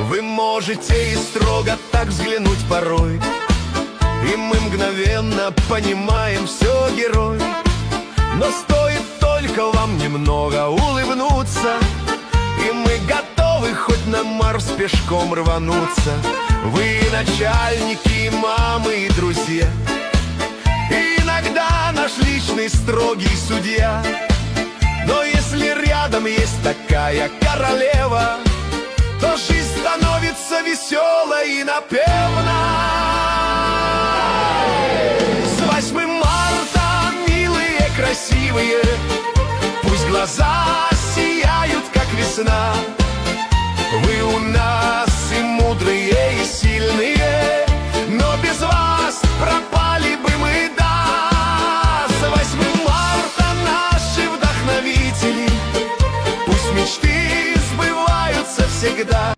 Вы можете и строго так взглянуть порой, и мы мгновенно понимаем, все, герой. Но стоит только вам немного улыбнуться, и мы готовы хоть на Марс пешком рвануться. Вы начальники, мамы и друзья, и иногда наш личный строгий судья. Но если рядом есть такая королева, то жизнь становится веселой и напевной. С 8 марта, милые, красивые, пусть глаза сияют, как весна. Вы у нас